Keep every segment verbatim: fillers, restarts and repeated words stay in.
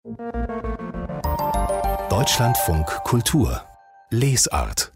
Deutschlandfunk Kultur Lesart.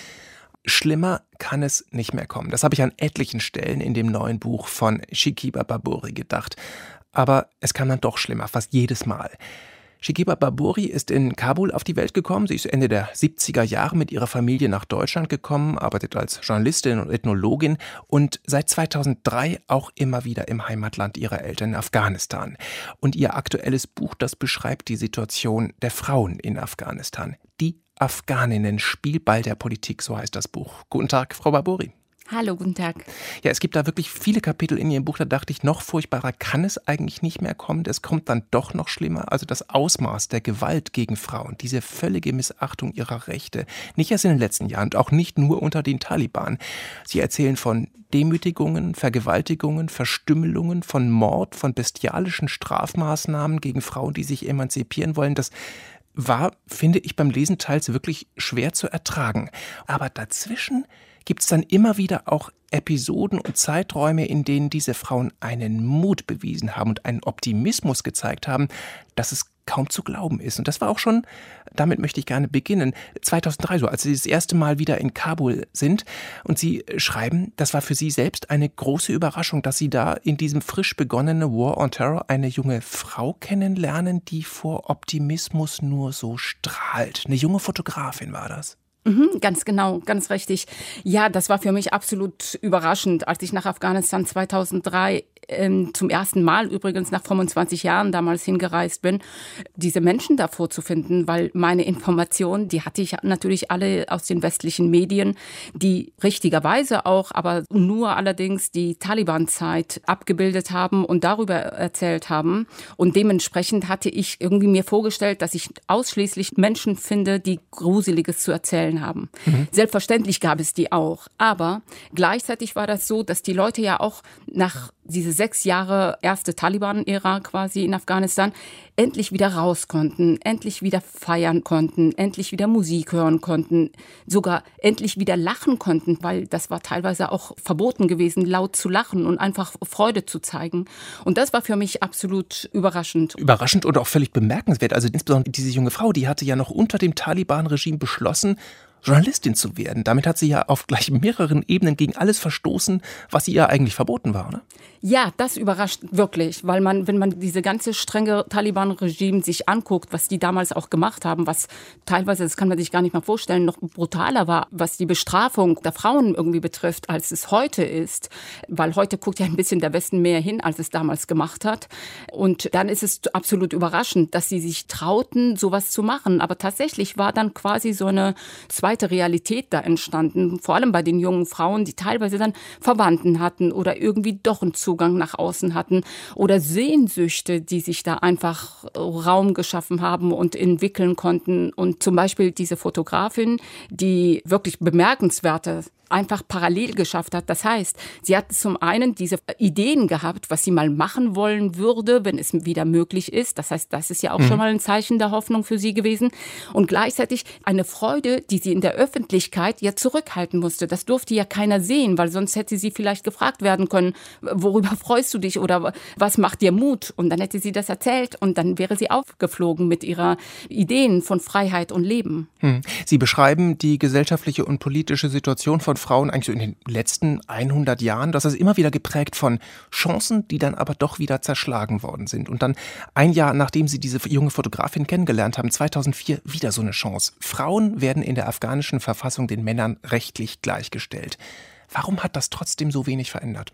Schlimmer kann es nicht mehr kommen. Das habe ich an etlichen Stellen in dem neuen Buch von Shikiba Baburi gedacht. Aber es kam dann doch schlimmer, fast jedes Mal. Shikiba Baburi ist in Kabul auf die Welt gekommen. Sie ist Ende der siebziger Jahre mit ihrer Familie nach Deutschland gekommen, arbeitet als Journalistin und Ethnologin und seit zweitausenddrei auch immer wieder im Heimatland ihrer Eltern in Afghanistan. Und ihr aktuelles Buch, das beschreibt die Situation der Frauen in Afghanistan. Die Afghaninnen, Spielball der Politik, so heißt das Buch. Guten Tag, Frau Baburi. Hallo, guten Tag. Ja, es gibt da wirklich viele Kapitel in Ihrem Buch, da dachte ich, noch furchtbarer kann es eigentlich nicht mehr kommen. Es kommt dann doch noch schlimmer. Also das Ausmaß der Gewalt gegen Frauen, diese völlige Missachtung ihrer Rechte. Nicht erst in den letzten Jahren und auch nicht nur unter den Taliban. Sie erzählen von Demütigungen, Vergewaltigungen, Verstümmelungen, von Mord, von bestialischen Strafmaßnahmen gegen Frauen, die sich emanzipieren wollen. Das war, finde ich, beim Lesen teils wirklich schwer zu ertragen. Aber dazwischen gibt es dann immer wieder auch Episoden und Zeiträume, in denen diese Frauen einen Mut bewiesen haben und einen Optimismus gezeigt haben, dass es kaum zu glauben ist. Und das war auch schon, damit möchte ich gerne beginnen, zweitausenddrei so, als Sie das erste Mal wieder in Kabul sind. Und Sie schreiben, das war für Sie selbst eine große Überraschung, dass Sie da in diesem frisch begonnenen War on Terror eine junge Frau kennenlernen, die vor Optimismus nur so strahlt. Eine junge Fotografin war das. Mhm, ganz genau, ganz richtig. Ja, das war für mich absolut überraschend, als ich nach Afghanistan zweitausenddrei ähm, zum ersten Mal übrigens nach fünfundzwanzig Jahren damals hingereist bin, diese Menschen da vorzufinden, weil meine Informationen, die hatte ich natürlich alle aus den westlichen Medien, die richtigerweise auch, aber nur allerdings die Taliban-Zeit abgebildet haben und darüber erzählt haben. Und dementsprechend hatte ich irgendwie mir vorgestellt, dass ich ausschließlich Menschen finde, die Gruseliges zu erzählen haben. Mhm. Selbstverständlich gab es die auch, aber gleichzeitig war das so, dass die Leute ja auch nach diese sechs Jahre erste Taliban-Ära quasi in Afghanistan endlich wieder raus konnten, endlich wieder feiern konnten, endlich wieder Musik hören konnten, sogar endlich wieder lachen konnten, weil das war teilweise auch verboten gewesen, laut zu lachen und einfach Freude zu zeigen. Und das war für mich absolut überraschend. Überraschend und auch völlig bemerkenswert. Also insbesondere diese junge Frau, die hatte ja noch unter dem Taliban-Regime beschlossen, Journalistin zu werden. Damit hat sie ja auf gleich mehreren Ebenen gegen alles verstoßen, was ihr eigentlich verboten war, oder? Ja, das überrascht wirklich, weil man, wenn man diese ganze strenge Taliban-Regime sich anguckt, was die damals auch gemacht haben, was teilweise, das kann man sich gar nicht mal vorstellen, noch brutaler war, was die Bestrafung der Frauen irgendwie betrifft, als es heute ist. Weil heute guckt ja ein bisschen der Westen mehr hin, als es damals gemacht hat. Und dann ist es absolut überraschend, dass sie sich trauten, sowas zu machen. Aber tatsächlich war dann quasi so eine zweite Realität da entstanden, vor allem bei den jungen Frauen, die teilweise dann Verwandten hatten oder irgendwie doch einen Zugang nach außen hatten oder Sehnsüchte, die sich da einfach Raum geschaffen haben und entwickeln konnten. Und zum Beispiel diese Fotografin, die wirklich bemerkenswerte einfach parallel geschafft hat. Das heißt, sie hat zum einen diese Ideen gehabt, was sie mal machen wollen würde, wenn es wieder möglich ist. Das heißt, das ist ja auch mhm. schon mal ein Zeichen der Hoffnung für sie gewesen. Und gleichzeitig eine Freude, die sie in der Öffentlichkeit ja zurückhalten musste. Das durfte ja keiner sehen, weil sonst hätte sie vielleicht gefragt werden können, worüber freust du dich oder was macht dir Mut? Und dann hätte sie das erzählt und dann wäre sie aufgeflogen mit ihrer Ideen von Freiheit und Leben. Mhm. Sie beschreiben die gesellschaftliche und politische Situation von Frauen eigentlich so in den letzten hundert Jahren, das ist immer wieder geprägt von Chancen, die dann aber doch wieder zerschlagen worden sind. Und dann ein Jahr, nachdem Sie diese junge Fotografin kennengelernt haben, zweitausendvier, wieder so eine Chance. Frauen werden in der afghanischen Verfassung den Männern rechtlich gleichgestellt. Warum hat das trotzdem so wenig verändert?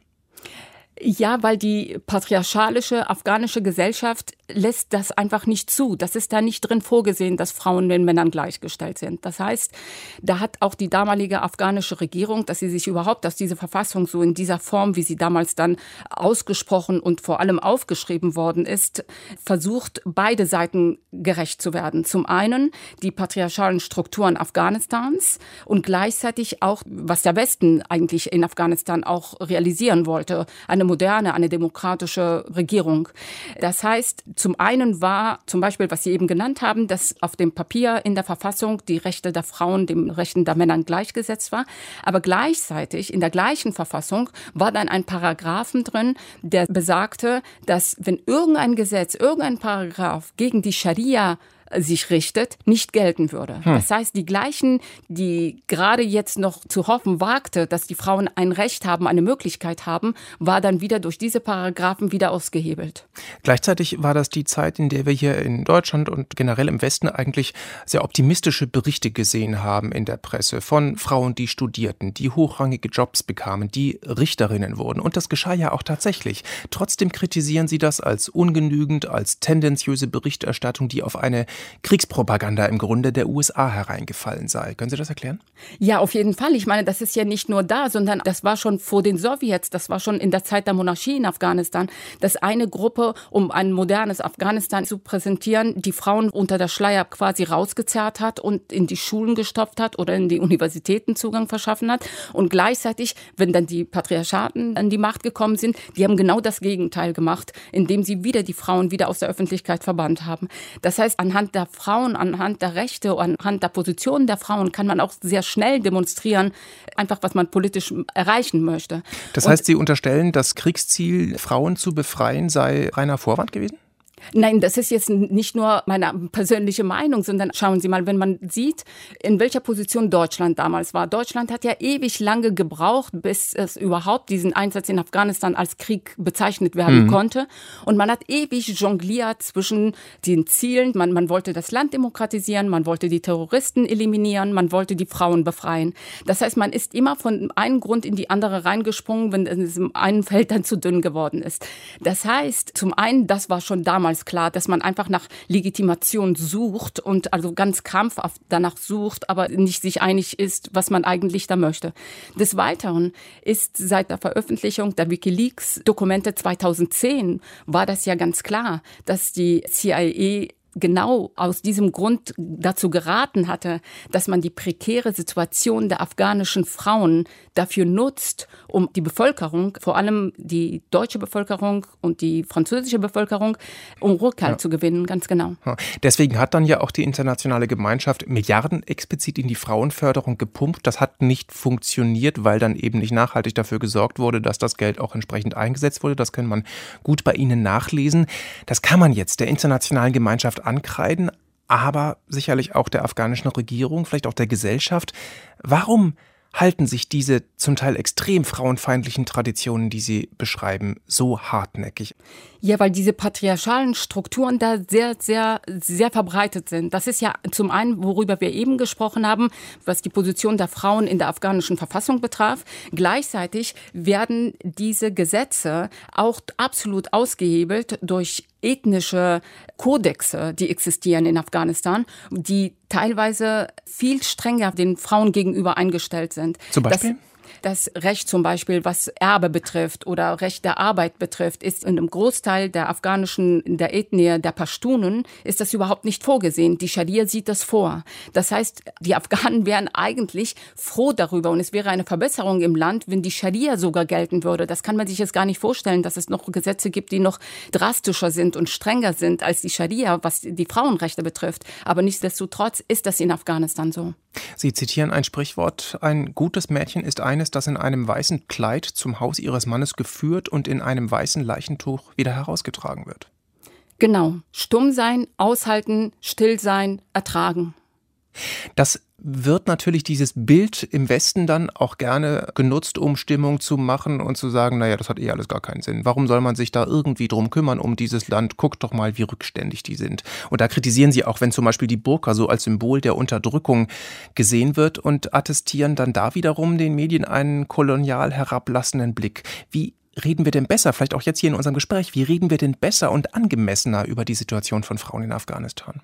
Ja, weil die patriarchalische afghanische Gesellschaft lässt das einfach nicht zu. Das ist da nicht drin vorgesehen, dass Frauen den Männern gleichgestellt sind. Das heißt, da hat auch die damalige afghanische Regierung, dass sie sich überhaupt aus dieser Verfassung so in dieser Form, wie sie damals dann ausgesprochen und vor allem aufgeschrieben worden ist, versucht, beide Seiten gerecht zu werden. Zum einen die patriarchalen Strukturen Afghanistans und gleichzeitig auch, was der Westen eigentlich in Afghanistan auch realisieren wollte, eine moderne, eine demokratische Regierung. Das heißt, Zum einen war zum Beispiel, was Sie eben genannt haben, dass auf dem Papier in der Verfassung die Rechte der Frauen den Rechten der Männer gleichgesetzt war. Aber gleichzeitig in der gleichen Verfassung war dann ein Paragraphen drin, der besagte, dass wenn irgendein Gesetz, irgendein Paragraph gegen die Scharia sich richtet, nicht gelten würde. Hm. Das heißt, die Gleichen, die gerade jetzt noch zu hoffen wagte, dass die Frauen ein Recht haben, eine Möglichkeit haben, war dann wieder durch diese Paragraphen wieder ausgehebelt. Gleichzeitig war das die Zeit, in der wir hier in Deutschland und generell im Westen eigentlich sehr optimistische Berichte gesehen haben in der Presse von Frauen, die studierten, die hochrangige Jobs bekamen, die Richterinnen wurden. Und das geschah ja auch tatsächlich. Trotzdem kritisieren Sie das als ungenügend, als tendenziöse Berichterstattung, die auf eine Kriegspropaganda im Grunde der U S A hereingefallen sei. Können Sie das erklären? Ja, auf jeden Fall. Ich meine, das ist ja nicht nur da, sondern das war schon vor den Sowjets, das war schon in der Zeit der Monarchie in Afghanistan, dass eine Gruppe, um ein modernes Afghanistan zu präsentieren, die Frauen unter der Schleier quasi rausgezerrt hat und in die Schulen gestopft hat oder in die Universitäten Zugang verschaffen hat. Und gleichzeitig, wenn dann die Patriarchaten an die Macht gekommen sind, die haben genau das Gegenteil gemacht, indem sie wieder die Frauen wieder aus der Öffentlichkeit verbannt haben. Das heißt, anhand der Frauen, anhand der Rechte, anhand der Positionen der Frauen kann man auch sehr schnell demonstrieren, einfach was man politisch erreichen möchte. Das heißt, Und, Sie unterstellen, das Kriegsziel, Frauen zu befreien, sei reiner Vorwand gewesen? Nein, das ist jetzt nicht nur meine persönliche Meinung, sondern schauen Sie mal, wenn man sieht, in welcher Position Deutschland damals war. Deutschland hat ja ewig lange gebraucht, bis es überhaupt diesen Einsatz in Afghanistan als Krieg bezeichnet werden mhm. konnte. Und man hat ewig jongliert zwischen den Zielen. Man, man wollte das Land demokratisieren, man wollte die Terroristen eliminieren, man wollte die Frauen befreien. Das heißt, man ist immer von einem Grund in die andere reingesprungen, wenn es im einen Feld dann zu dünn geworden ist. Das heißt, zum einen, das war schon damals klar, dass man einfach nach Legitimation sucht und also ganz krampfhaft danach sucht, aber nicht sich einig ist, was man eigentlich da möchte. Des Weiteren ist seit der Veröffentlichung der WikiLeaks-Dokumente zweitausendzehn war das ja ganz klar, dass die C I A genau aus diesem Grund dazu geraten hatte, dass man die prekäre Situation der afghanischen Frauen dafür nutzt, um die Bevölkerung, vor allem die deutsche Bevölkerung und die französische Bevölkerung, um Rückhalt ja. zu gewinnen, ganz genau. Deswegen hat dann ja auch die internationale Gemeinschaft Milliarden explizit in die Frauenförderung gepumpt. Das hat nicht funktioniert, weil dann eben nicht nachhaltig dafür gesorgt wurde, dass das Geld auch entsprechend eingesetzt wurde. Das kann man gut bei Ihnen nachlesen. Das kann man jetzt der internationalen Gemeinschaft ankreiden, aber sicherlich auch der afghanischen Regierung, vielleicht auch der Gesellschaft. Warum halten sich diese zum Teil extrem frauenfeindlichen Traditionen, die Sie beschreiben, so hartnäckig? Ja, weil diese patriarchalen Strukturen da sehr, sehr, sehr verbreitet sind. Das ist ja zum einen, worüber wir eben gesprochen haben, was die Position der Frauen in der afghanischen Verfassung betraf. Gleichzeitig werden diese Gesetze auch absolut ausgehebelt durch ethnische Kodexe, die existieren in Afghanistan, die teilweise viel strenger den Frauen gegenüber eingestellt sind. Zum Beispiel? Das Das Recht zum Beispiel, was Erbe betrifft oder Recht der Arbeit betrifft, ist in einem Großteil der afghanischen, der Ethnie der Pashtunen, ist das überhaupt nicht vorgesehen. Die Scharia sieht das vor. Das heißt, die Afghanen wären eigentlich froh darüber und es wäre eine Verbesserung im Land, wenn die Scharia sogar gelten würde. Das kann man sich jetzt gar nicht vorstellen, dass es noch Gesetze gibt, die noch drastischer sind und strenger sind als die Scharia, was die Frauenrechte betrifft. Aber nichtsdestotrotz ist das in Afghanistan so. Sie zitieren ein Sprichwort: Ein gutes Mädchen ist eines, das in einem weißen Kleid zum Haus ihres Mannes geführt und in einem weißen Leichentuch wieder herausgetragen wird. Genau. Stumm sein, aushalten, still sein, ertragen. Das wird natürlich dieses Bild im Westen dann auch gerne genutzt, um Stimmung zu machen und zu sagen, naja, das hat eh alles gar keinen Sinn. Warum soll man sich da irgendwie drum kümmern um dieses Land? Guckt doch mal, wie rückständig die sind. Und da kritisieren sie auch, wenn zum Beispiel die Burka so als Symbol der Unterdrückung gesehen wird und attestieren dann da wiederum den Medien einen kolonial herablassenden Blick. Wie reden wir denn besser, vielleicht auch jetzt hier in unserem Gespräch, wie reden wir denn besser und angemessener über die Situation von Frauen in Afghanistan?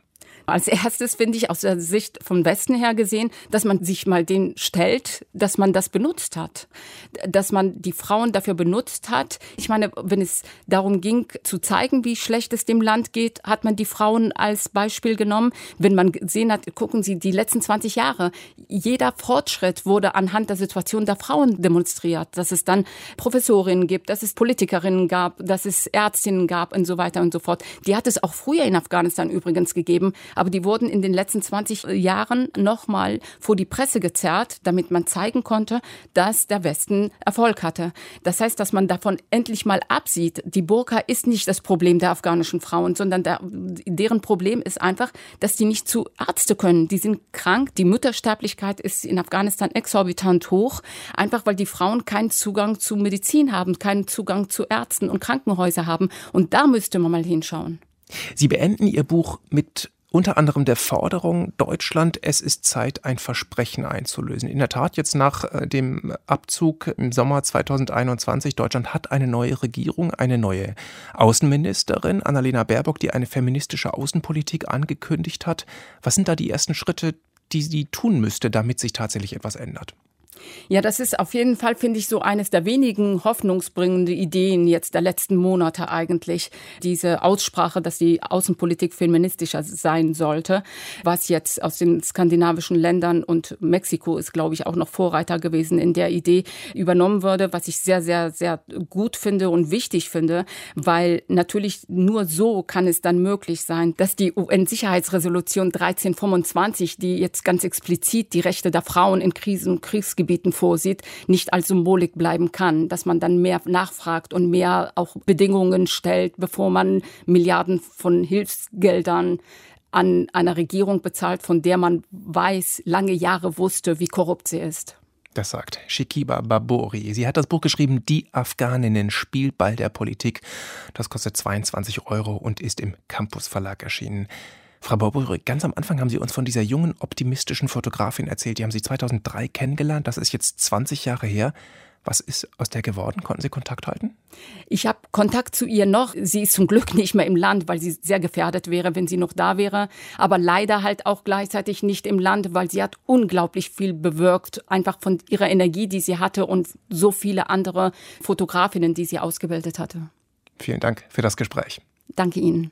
Als erstes finde ich aus der Sicht vom Westen her gesehen, dass man sich mal dem stellt, dass man das benutzt hat. Dass man die Frauen dafür benutzt hat. Ich meine, wenn es darum ging, zu zeigen, wie schlecht es dem Land geht, hat man die Frauen als Beispiel genommen. Wenn man gesehen hat, gucken Sie, die letzten zwanzig Jahre, jeder Fortschritt wurde anhand der Situation der Frauen demonstriert. Dass es dann Professorinnen gibt, dass es Politikerinnen gab, dass es Ärztinnen gab und so weiter und so fort. Die hat es auch früher in Afghanistan übrigens gegeben, aber die wurden in den letzten zwanzig Jahren nochmal vor die Presse gezerrt, damit man zeigen konnte, dass der Westen Erfolg hatte. Das heißt, dass man davon endlich mal absieht. Die Burka ist nicht das Problem der afghanischen Frauen, sondern der, deren Problem ist einfach, dass die nicht zu Ärzte können. Die sind krank. Die Müttersterblichkeit ist in Afghanistan exorbitant hoch, einfach weil die Frauen keinen Zugang zu Medizin haben, keinen Zugang zu Ärzten und Krankenhäusern haben. Und da müsste man mal hinschauen. Sie beenden Ihr Buch mit unter anderem der Forderung, Deutschland, es ist Zeit, ein Versprechen einzulösen. In der Tat, jetzt nach dem Abzug im Sommer zweitausendeinundzwanzig, Deutschland hat eine neue Regierung, eine neue Außenministerin, Annalena Baerbock, die eine feministische Außenpolitik angekündigt hat. Was sind da die ersten Schritte, die sie tun müsste, damit sich tatsächlich etwas ändert? Ja, das ist auf jeden Fall, finde ich, so eines der wenigen hoffnungsbringenden Ideen jetzt der letzten Monate eigentlich. Diese Aussprache, dass die Außenpolitik feministischer sein sollte, was jetzt aus den skandinavischen Ländern und Mexiko ist, glaube ich, auch noch Vorreiter gewesen in der Idee, übernommen würde, was ich sehr, sehr, sehr gut finde und wichtig finde, weil natürlich nur so kann es dann möglich sein, dass die U N-Sicherheitsresolution dreizehnhundertfünfundzwanzig, die jetzt ganz explizit die Rechte der Frauen in Krisen- und Kriegsgebieten vorsieht, nicht als Symbolik bleiben kann, dass man dann mehr nachfragt und mehr auch Bedingungen stellt, bevor man Milliarden von Hilfsgeldern an einer Regierung bezahlt, von der man weiß, lange Jahre wusste, wie korrupt sie ist. Das sagt Shikiba Baburi. Sie hat das Buch geschrieben, Die Afghaninnen, Spielball der Politik. Das kostet zweiundzwanzig Euro und ist im Campus Verlag erschienen. Frau Baburi, ganz am Anfang haben Sie uns von dieser jungen, optimistischen Fotografin erzählt. Die haben Sie zweitausenddrei kennengelernt. Das ist jetzt zwanzig Jahre her. Was ist aus der geworden? Konnten Sie Kontakt halten? Ich habe Kontakt zu ihr noch. Sie ist zum Glück nicht mehr im Land, weil sie sehr gefährdet wäre, wenn sie noch da wäre. Aber leider halt auch gleichzeitig nicht im Land, weil sie hat unglaublich viel bewirkt. Einfach von ihrer Energie, die sie hatte und so viele andere Fotografinnen, die sie ausgebildet hatte. Vielen Dank für das Gespräch. Danke Ihnen.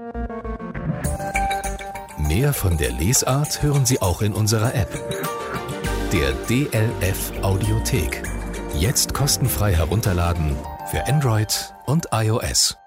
Mehr von der Lesart hören Sie auch in unserer App. Der D L F Audiothek. Jetzt kostenfrei herunterladen für Android und iOS.